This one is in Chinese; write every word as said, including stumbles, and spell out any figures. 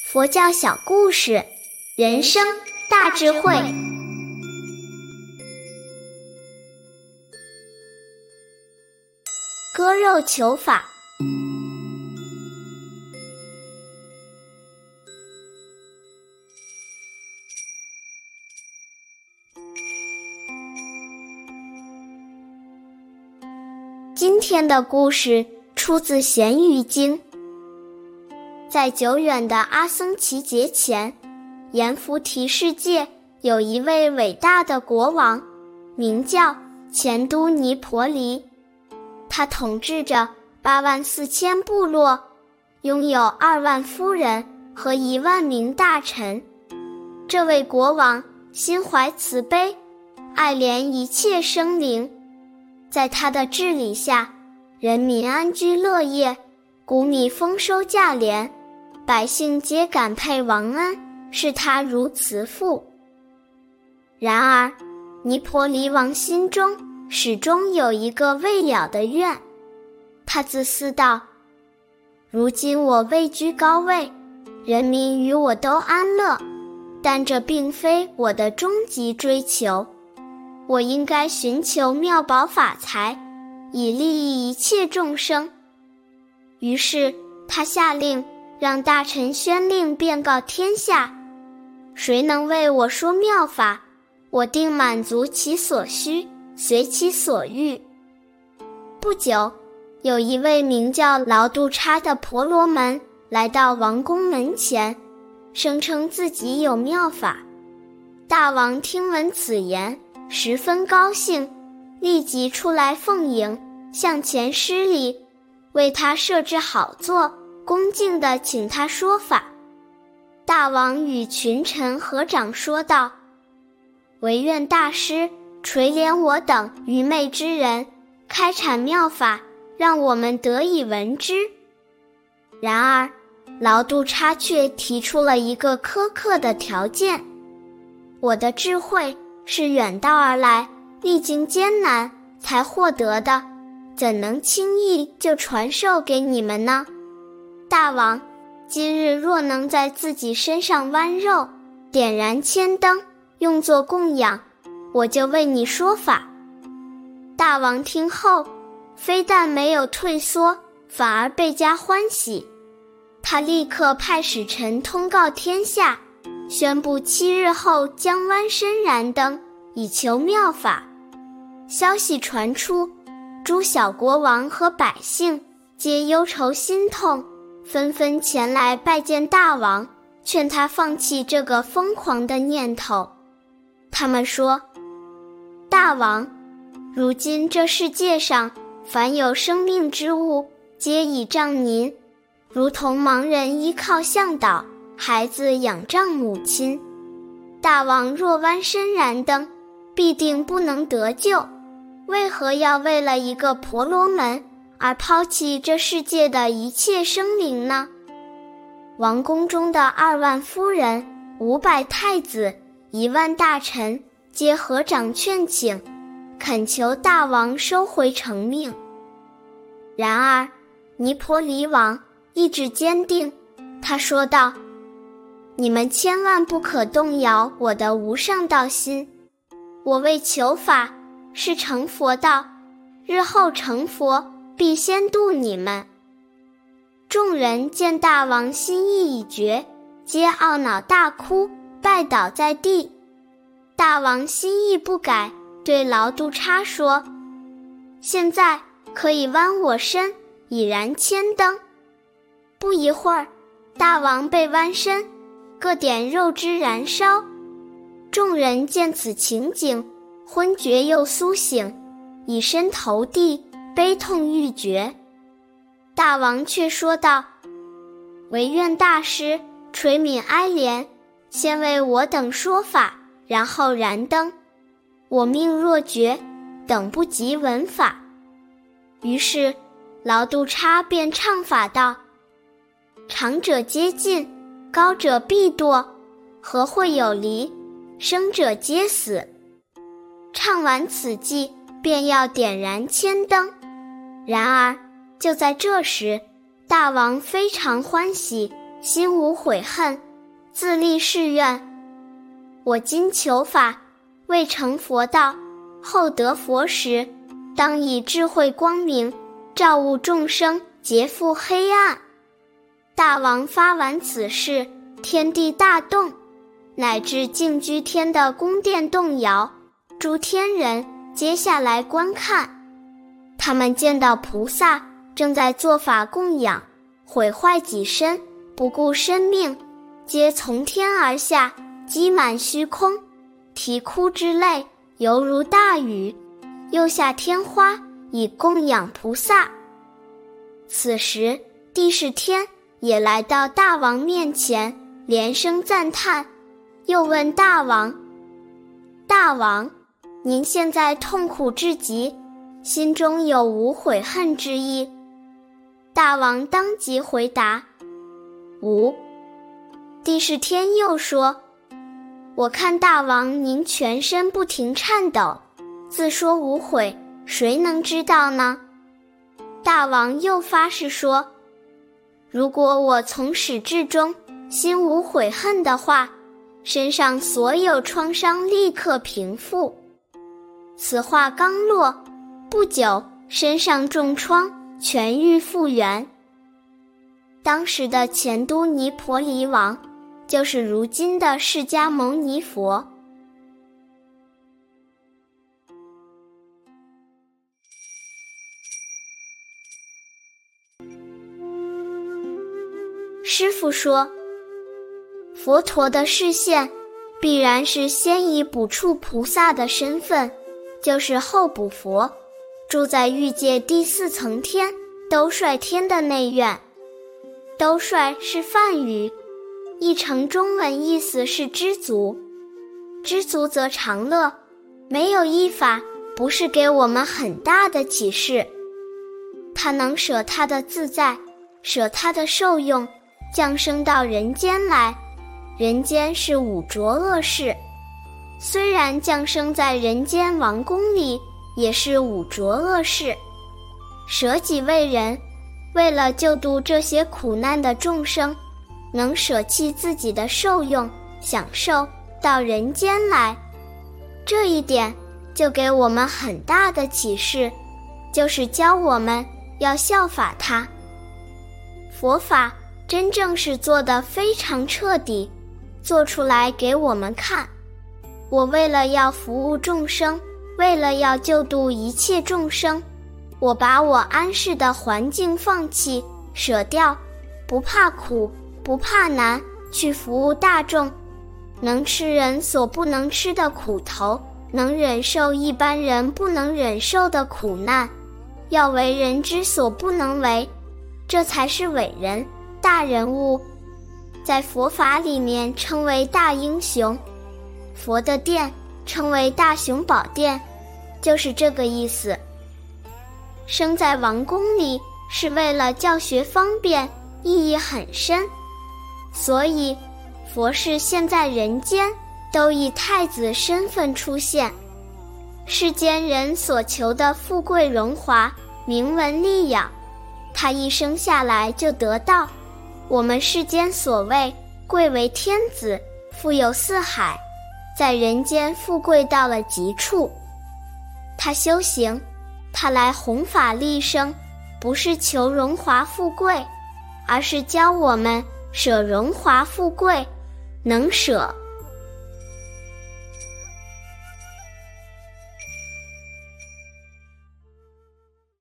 佛教小故事，人生大智慧。割肉求法。今天的故事出自《咸鱼经》。在久远的阿僧祇劫前，阎浮提世界有一位伟大的国王，名叫钱都尼婆离。他统治着八万四千部落，拥有二万夫人和一万名大臣。这位国王心怀慈悲，爱怜一切生灵。在他的治理下，人民安居乐业，谷米丰收价廉，百姓皆感佩王恩，视他如慈父。然而，尼婆离王心中始终有一个未了的愿。他自私道：如今我位居高位，人民与我都安乐，但这并非我的终极追求。我应该寻求妙宝法财，以利益一切众生。于是他下令让大臣宣令遍告天下，谁能为我说妙法，我定满足其所需，随其所欲。不久，有一位名叫劳度差的婆罗门来到王宫门前，声称自己有妙法。大王听闻此言，十分高兴，立即出来奉迎，向前施礼，为他设置好座，恭敬地请他说法。大王与群臣合掌说道：惟愿大师垂怜我等愚昧之人，开阐妙法，让我们得以闻之。然而劳度差却提出了一个苛刻的条件：我的智慧是远道而来，历经艰难才获得的，怎能轻易就传授给你们呢？大王，今日若能在自己身上剜肉，点燃千灯，用作供养，我就为你说法。大王听后，非但没有退缩，反而倍加欢喜。他立刻派使臣通告天下，宣布七日后将剜身燃灯，以求妙法。消息传出，诸小国王和百姓皆忧愁心痛，纷纷前来拜见大王，劝他放弃这个疯狂的念头。他们说：大王，如今这世界上凡有生命之物，皆倚仗您，如同盲人依靠向导，孩子仰仗母亲。大王若剜身燃灯，必定不能得救，为何要为了一个婆罗门而抛弃这世界的一切生灵呢？王宫中的二万夫人、五百太子、一万大臣皆合掌劝请，恳求大王收回成命。然而尼婆离王意志坚定，他说道：你们千万不可动摇我的无上道心，我为求法是成佛道，日后成佛必先度你们。众人见大王心意已决，皆懊恼大哭，拜倒在地。大王心意不改，对劳度差说：现在可以剜我身，以燃千灯。不一会儿，大王被剜身，各点肉汁燃烧。众人见此情景，昏厥又苏醒，以身投地，悲痛欲绝。大王却说道：惟愿大师垂悯哀怜，先为我等说法，然后燃灯。我命若绝，等不及闻法。于是劳度差便唱法道：长者皆尽，高者必堕，何会有离？生者皆死。唱完此偈，便要点燃千灯。然而就在这时，大王非常欢喜， 心无悔恨，自立誓愿。我今求法，未成佛道，后得佛时，当以智慧光明，照悟众生，劫覆黑暗。大王发完此誓，天地大动，乃至净居天的宫殿动摇，诸天人接下来观看。他们见到菩萨正在做法供养，毁坏己身，不顾生命，皆从天而下，积满虚空，啼哭之泪犹如大雨，又下天花以供养菩萨。此时帝释天也来到大王面前，连声赞叹，又问大王：大王，您现在痛苦至极，心中有无悔恨之意？大王当即回答：无。帝释天又说：我看大王您全身不停颤抖，自说无悔，谁能知道呢？大王又发誓说：如果我从始至终心无悔恨的话，身上所有创伤立刻平复。此话刚落，不久身上重创痊愈复原。当时的前都尼婆离王，就是如今的释迦牟尼佛。师父说，佛陀的示现必然是先以补处菩萨的身份，就是后补佛，住在欲界第四层天兜率天的内院。兜率是梵语，译成中文意思是知足，知足则常乐。没有一法不是给我们很大的启示。他能舍他的自在，舍他的受用，降生到人间来。人间是五浊恶世，虽然降生在人间王宫里，也是五浊恶世。舍己为人，为了救度这些苦难的众生，能舍弃自己的受用享受到人间来。这一点就给我们很大的启示，就是教我们要效法他。佛法真正是做得非常彻底，做出来给我们看。我为了要服务众生，为了要救度一切众生，我把我安适的环境放弃，舍掉，不怕苦，不怕难，去服务大众。能吃人所不能吃的苦头，能忍受一般人不能忍受的苦难，要为人之所不能为，这才是伟人大人物，在佛法里面称为大英雄。佛的殿称为大雄宝殿，就是这个意思。生在王宫里是为了教学方便，意义很深。所以佛是现在人间都以太子身份出现。世间人所求的富贵荣华、名闻利养，他一生下来就得到。我们世间所谓贵为天子，富有四海，在人间富贵到了极处。他修行，他来弘法利生，不是求荣华富贵，而是教我们舍荣华富贵，能舍